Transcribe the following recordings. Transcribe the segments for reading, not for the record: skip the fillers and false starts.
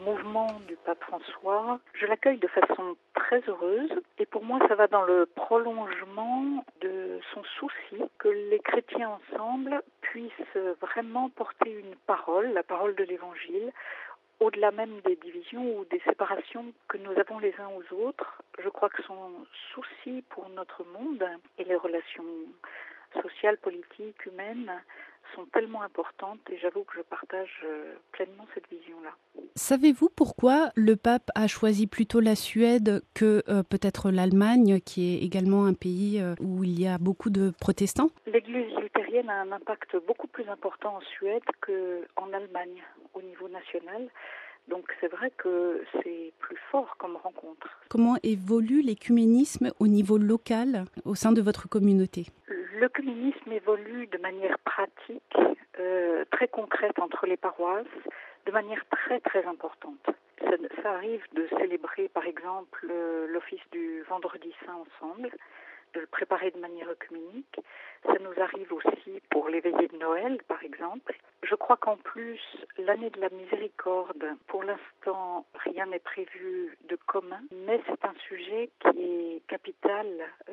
mouvement du pape François, je l'accueille de façon très heureuse et pour moi ça va dans le prolongement de son souci que les chrétiens ensemble puissent vraiment porter une parole, la parole de l'Évangile, au-delà même des divisions ou des séparations que nous avons les uns aux autres. Je crois que son souci pour notre monde et les relations sociales, politiques, humaines sont tellement importantes et j'avoue que je partage pleinement cette vision-là. Savez-vous pourquoi le pape a choisi plutôt la Suède que peut-être l'Allemagne, qui est également un pays où il y a beaucoup de protestants? L'Église luthérienne a un impact beaucoup plus important en Suède qu'en Allemagne au niveau national. Donc c'est vrai que c'est plus fort comme rencontre. Comment évolue l'écuménisme au niveau local au sein de votre communauté? L'œcuménisme évolue de manière pratique, très concrète entre les paroisses, de manière très très importante. Ça arrive de célébrer par exemple l'office du Vendredi Saint ensemble, de le préparer de manière œcuménique. Ça nous arrive aussi pour les veillées de Noël, par exemple. Je crois qu'en plus, l'année de la miséricorde, pour l'instant, rien n'est prévu de commun, mais c'est un sujet qui est capital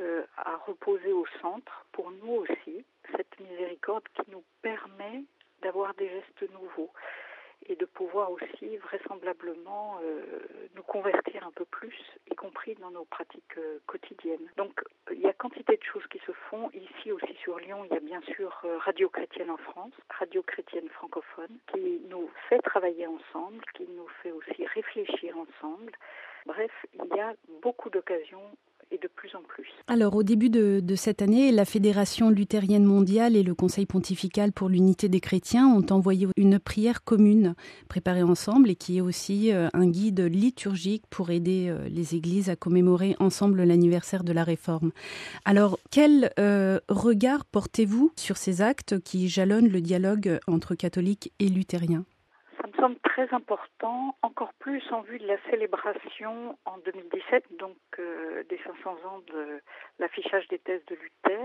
à reposer au centre, pour nous aussi, cette miséricorde qui nous permet d'avoir des gestes nouveaux et de pouvoir aussi vraisemblablement nous convertir un peu plus, y compris dans nos pratiques quotidiennes. Donc il y a quantité de choses qui se font. Ici aussi sur Lyon, il y a bien sûr Radio Chrétienne en France, Radio Chrétienne francophone, qui nous fait travailler ensemble, qui nous fait aussi réfléchir ensemble. Bref, il y a beaucoup d'occasions et de plus en plus. Alors, au début de cette année, la Fédération luthérienne mondiale et le Conseil pontifical pour l'unité des chrétiens ont envoyé une prière commune préparée ensemble et qui est aussi un guide liturgique pour aider les églises à commémorer ensemble l'anniversaire de la Réforme. Alors, quel regard portez-vous sur ces actes qui jalonnent le dialogue entre catholiques et luthériens ? Ça me semble très important, encore plus en vue de la célébration en 2017, donc des 500 ans de l'affichage des thèses de Luther.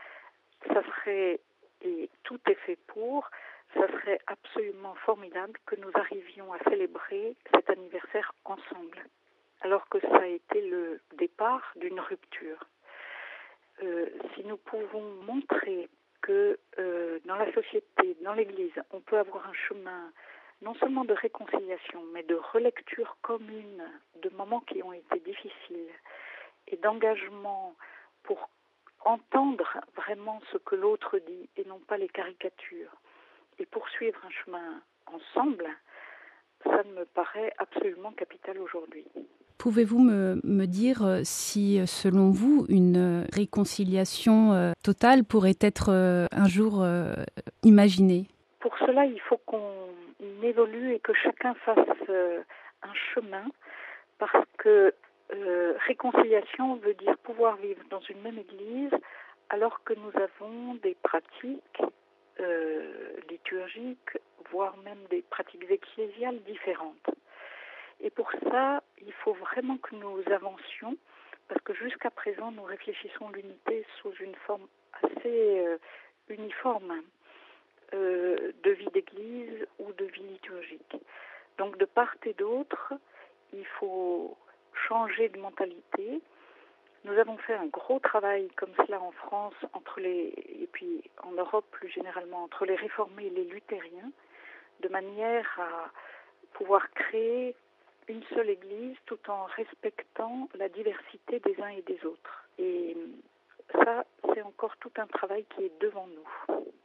Ça serait, et tout est fait pour, ça serait absolument formidable que nous arrivions à célébrer cet anniversaire ensemble, alors que ça a été le départ d'une rupture. Si nous pouvons montrer que dans la société, dans l'Église, on peut avoir un chemin non seulement de réconciliation, mais de relecture commune de moments qui ont été difficiles et d'engagement pour entendre vraiment ce que l'autre dit et non pas les caricatures et poursuivre un chemin ensemble, ça me paraît absolument capital aujourd'hui. Pouvez-vous me dire si, selon vous, une réconciliation totale pourrait être un jour imaginée ? Pour cela, il faut qu'on évolue et que chacun fasse un chemin, parce que réconciliation veut dire pouvoir vivre dans une même église alors que nous avons des pratiques liturgiques, voire même des pratiques ecclésiales différentes. Et pour ça, il faut vraiment que nous avancions, parce que jusqu'à présent, nous réfléchissons l'unité sous une forme assez uniforme de vie d'église ou de vie liturgique. Donc de part et d'autre, il faut changer de mentalité. Nous avons fait un gros travail comme cela en France et puis en Europe plus généralement entre les réformés et les luthériens, de manière à pouvoir créer une seule église tout en respectant la diversité des uns et des autres. Et ça, c'est encore tout un travail qui est devant nous.